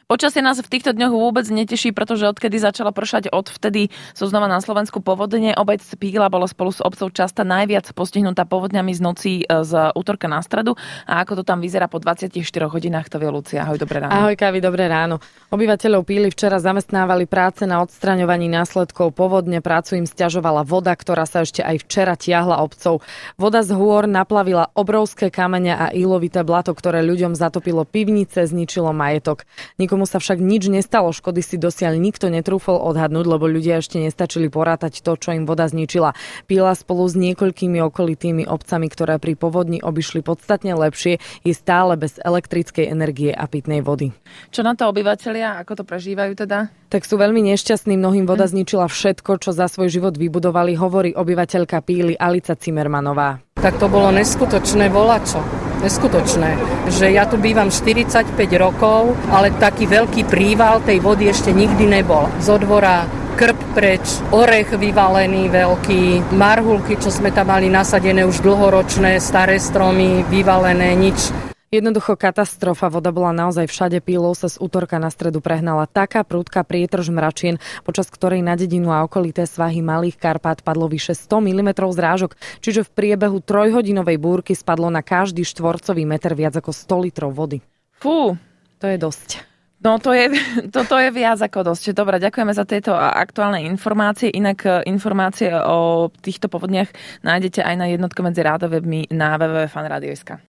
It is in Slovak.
Počasie nás v týchto dňoch vôbec neteší, pretože odkedy začala pršať, odvtedy sú znova na Slovensku povodne. Obec Píla bola spolu s obcov Časta najviac postihnutá povodňami z noci z útorka na stredu. A ako to tam vyzerá po 24 hodinách, to vie Lucia. Ahoj, dobré ráno. Ahoj, Kavi, dobré ráno. Obyvateľov Píly včera zamestnávali práce na odstraňovaní následkov povodne. Prácu im sťažovala voda, ktorá sa ešte aj včera tiahla obcov. Voda z hôr naplavila obrovské kamene a ilovité blato, ktoré ľuďom zatopilo pivnice, zničilo majetok. Nikomu sa však nič nestalo, škody si dosiaľ nikto netrúfol odhadnúť, lebo ľudia ešte nestačili porátať to, čo im voda zničila. Píla spolu s niekoľkými okolitými obcami, ktoré pri povodni obišli podstatne lepšie, je stále bez elektrickej energie a pitnej vody. Čo na to obyvatelia, ako to prežívajú teda? Tak sú veľmi nešťastní, mnohým voda zničila všetko, čo za svoj život vybudovali, hovorí obyvateľka Píly Alica Cimermanová. Tak to bolo neskutočné volačo. Neskutočné, že ja tu bývam 45 rokov, ale taký veľký príval tej vody ešte nikdy nebol. Z odvora krb preč, orech vyvalený veľký, marhulky, čo sme tam mali nasadené už dlhoročné, staré stromy, vyvalené, nič. Jednoducho katastrofa, voda bola naozaj všade. Pílou sa z útorka na stredu prehnala taká prudká prietrž mračien, počas ktorej na dedinu a okolité svahy Malých Karpát padlo vyše 100 mm zrážok, čiže v priebehu 3-hodinovej búrky spadlo na každý štvorcový meter viac ako 100 litrov vody. Fú, to je dosť. No to je viac ako dosť. Dobre, ďakujeme za tieto aktuálne informácie. Inak informácie o týchto povodniach nájdete aj na jednotke medzi rádovebmi na www.fanradio.sk.